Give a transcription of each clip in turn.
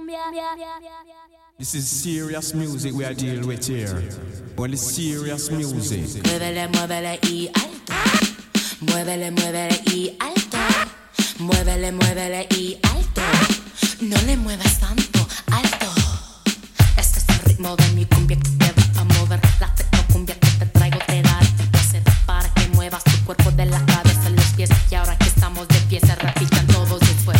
This is serious music we are dealing with here. Only serious music. Muévele, muévele y alto. Muévele, muévele y alto. Muévele, muévele y alto. No le muevas tanto, alto. Este es el ritmo de mi cumbia que te va a mover. La tecnocumbia que te traigo te da placer para que muevas tu cuerpo de la cabeza a los pies. Y ahora que estamos de pie se repitan todos después.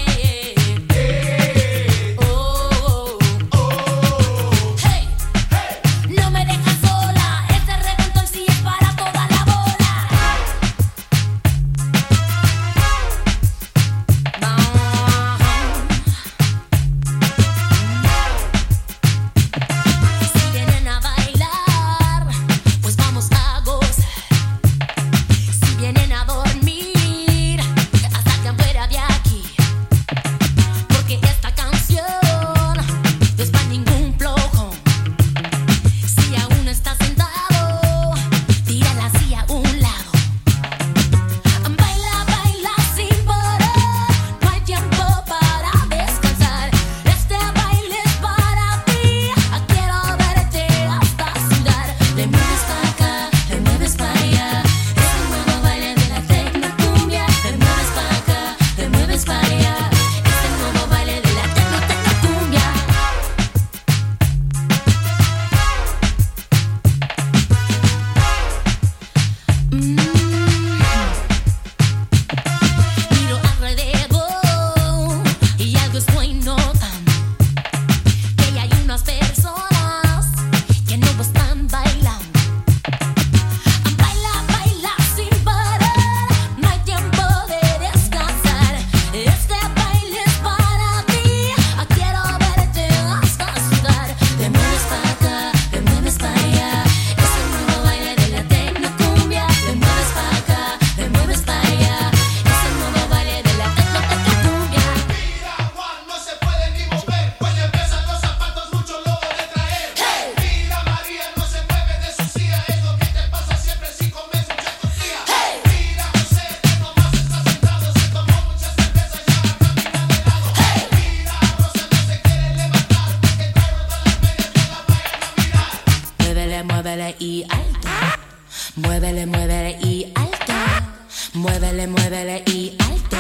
Muévele y alto. Muévele, muévele y alto. Muévele, muévele y alto.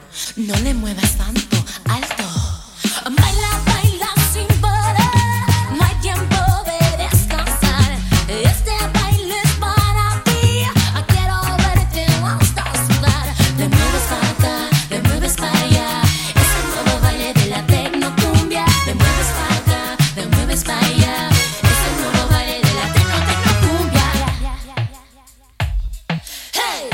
No le muevas tanto, alto. Baila, baila sin parar. No hay tiempo de descansar. Este baile es para ti. Quiero verte hasta sudar. Le mueves para acá, le mueves para allá. Es el nuevo baile de la tecnocumbia. Le mueves para acá, le mueves para allá. Es el nuevo baile de la tecnocumbia. Hey.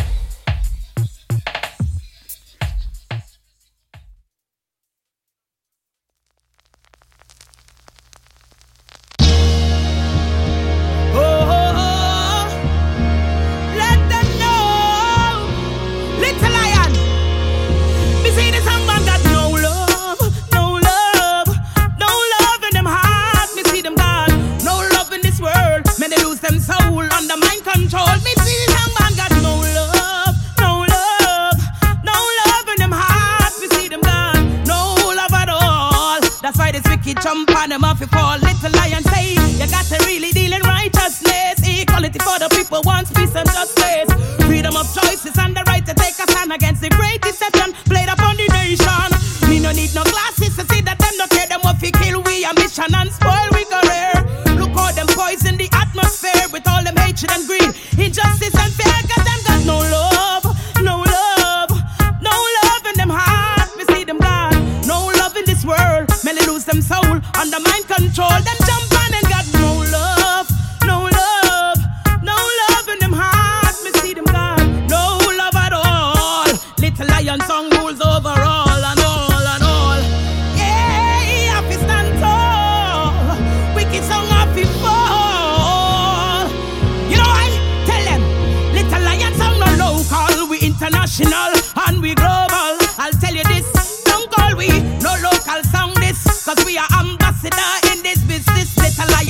Jump on them off, you fall. Little lion say, you got to really deal in righteousness. Equality for the people, wants peace and justice. Freedom of choices and the right to take a stand against the great deception played upon the nation. Me no need no glasses to see that them no care. Them what we kill we ambition and spoil we career. Look how them poison the atmosphere with all them hatred and greed, injustice and fear. Cause them got no love, no love, no love in them heart. We see them gone, no love in this world. Many lose them soul under mind control. Them jump on and got no love, no love, no love in them hearts. Me see them gone, no love at all. Little lion song rules over all and all and all. Yeah, happy stand tall. Wicked song happy fall. You know what? Tell them, little lion song no local. We international and we global. I'll tell you this, don't call we no local song this. Cause we are ambassador in this business. Little lion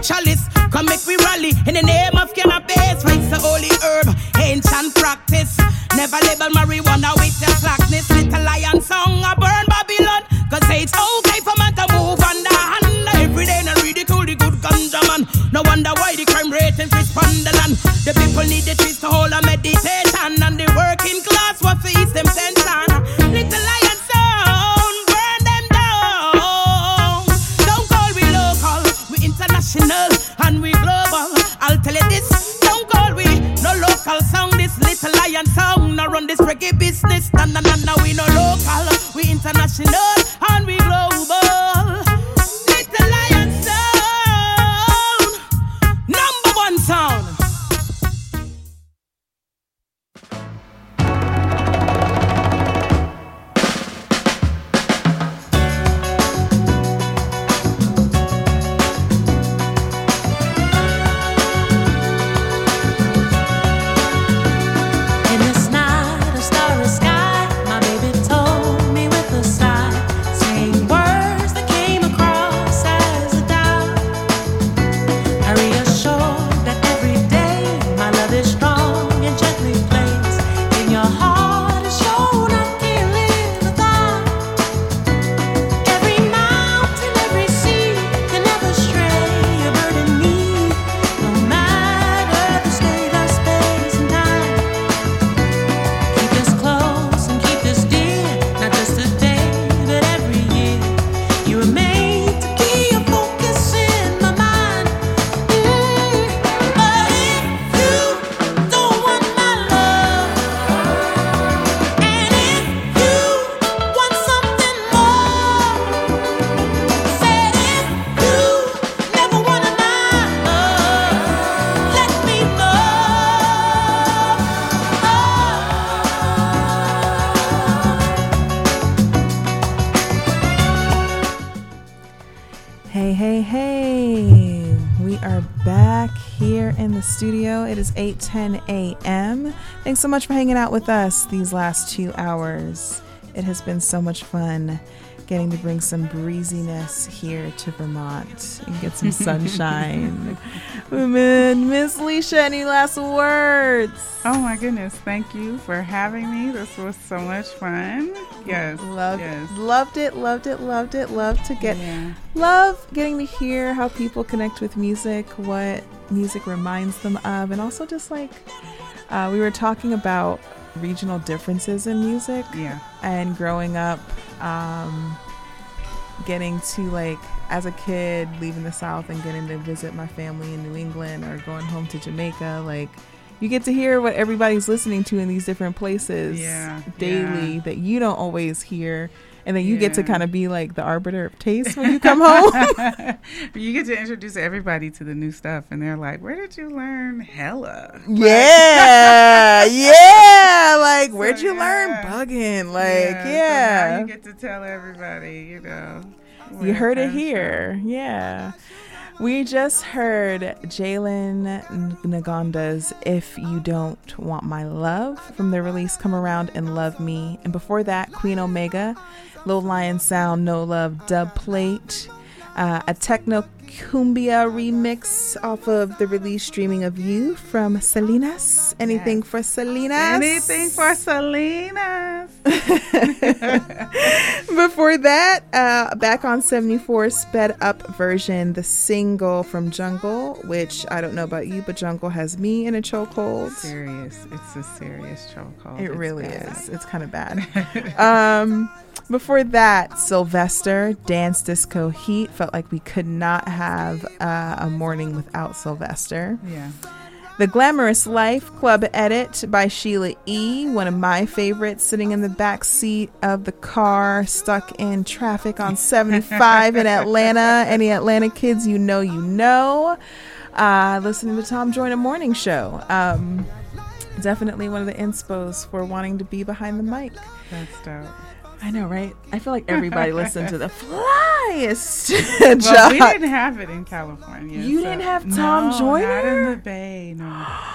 chalice. Come make we rally in the name of cannabis. Rinse the holy herb, ancient practice. Never label marijuana with your slackness. Little lion song, I burn Babylon. Cause say it's okay for man to move underhand. Every day and ridicule the good ganja man. No wonder why the crime rate increase on the land. The people need the trees to hold a meditation. And the working class will face them tension. Little lion sound, burn them down. Don't call we local, we international and we global. I'll tell you this, don't call we no local sound. This little lion sound, now run this reggae business. Na na na na, we no local, we international and we global. Little lion sound, number one sound. Studio. It is 8:10 a.m. Thanks so much for hanging out with us these last 2 hours. It has been so much fun getting to bring some breeziness here to Vermont and get some sunshine. Miss Leisha, any last words? Oh my goodness, thank you for having me. This was so much fun. Yes. Loved it. Love getting to hear how people connect with music, what music reminds them of, and also just like we were talking about regional differences in music. Yeah. And growing up, getting to, like, as a kid, leaving the South and getting to visit my family in New England or going home to Jamaica, like, you get to hear what everybody's listening to in these different places daily that you don't always hear. And then you get to kind of be like the arbiter of taste when you come home. You get to introduce everybody to the new stuff. And they're like, where did you learn hella? Yeah. Like, where'd you learn bugging? Like, So now you get to tell everybody, you know. You heard it here. Yeah. We just heard Jalen Ngonda's If You Don't Want My Love from their release Come Around and Love Me. And before that, Queen Omega, Lil Lion Sound, No Love Dub Plate, a techno cumbia remix off of the release Streaming of You from Salinas. Anything for Salinas? Anything for Salinas. Before that, back on 74 sped up version, the single from Jungle, which I don't know about you, but Jungle has me in a chokehold. Serious. It's a serious chokehold. It really is. It's kind of bad. Before that, Sylvester, Dance Disco Heat. Felt like we could not have a morning without Sylvester. Yeah. The Glamorous Life Club Edit by Sheila E. One of my favorites, sitting in the back seat of the car, stuck in traffic on 75 in Atlanta. Any Atlanta kids you know. Listening to Tom Joyner Morning Show. Definitely one of the inspos for wanting to be behind the mic. That's dope. I know, right? I feel like everybody listened to the flyest Well, job. we didn't have it in California. You didn't have Tom Joyner? Not in the Bay, no.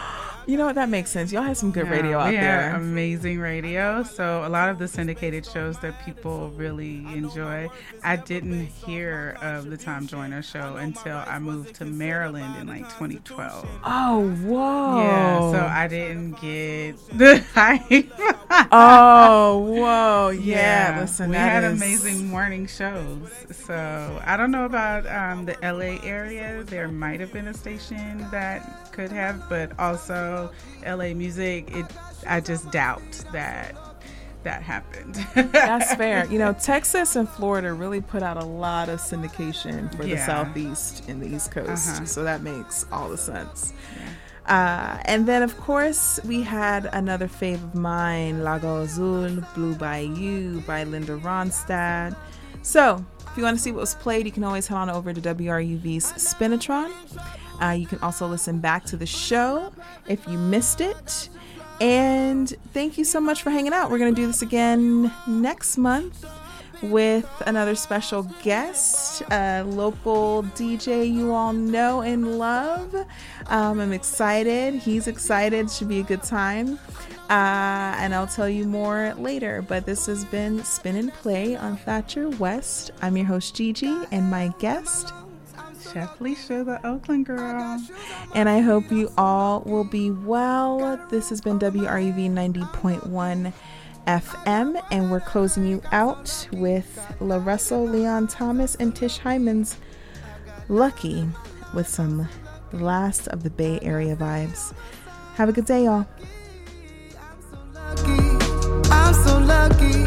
You know what? That makes sense. Y'all have some good radio out there. Amazing radio. So a lot of the syndicated shows that people really enjoy. I didn't hear of the Tom Joyner Show until I moved to Maryland in like 2012. Oh, whoa. Yeah, so I didn't get the hype. Oh, whoa. Yeah, listen, we had amazing morning shows. So I don't know about the LA area. There might have been a station that could have, but also LA music, I just doubt that happened. That's fair. You know, Texas and Florida really put out a lot of syndication for the Southeast and the East Coast. So that makes all the sense. And then, of course, we had another fave of mine, Lago Azul, Blue Bayou by Linda Ronstadt. So if you want to see what was played, you can always head on over to WRUV's Spinatron. You can also listen back to the show if you missed it. And thank you so much for hanging out. We're going to do this again next month with another special guest, a local DJ you all know and love. I'm excited. He's excited. Should be a good time. And I'll tell you more later. But this has been Spin and Play on Thatcher West. I'm your host, Gigi, and my guest, Chef Leisha, the Oakland girl. And I hope you all will be well. This has been WRUV 90.1 FM, and we're closing you out with La Russell, Leon Thomas, and Tish Hyman's Lucky with some last of the Bay Area vibes. Have a good day, y'all. I'm so lucky.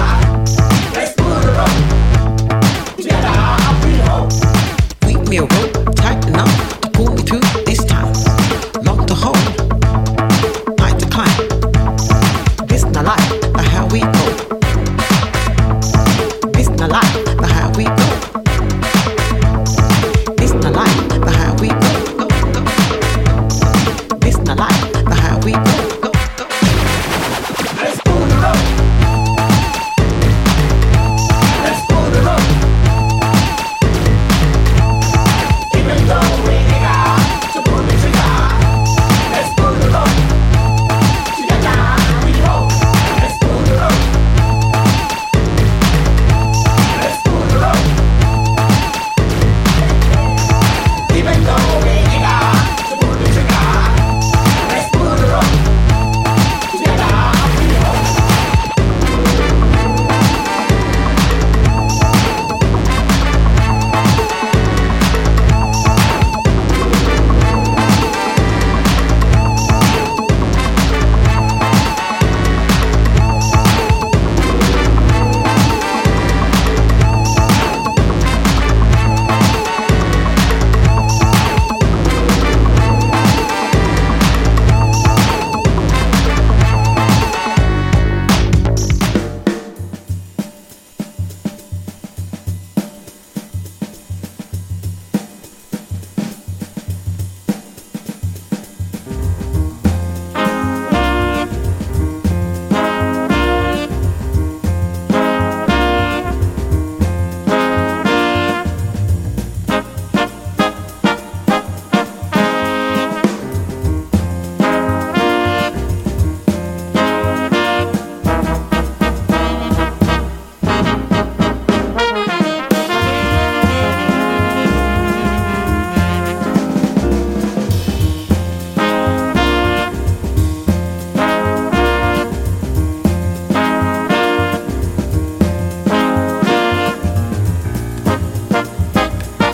Meu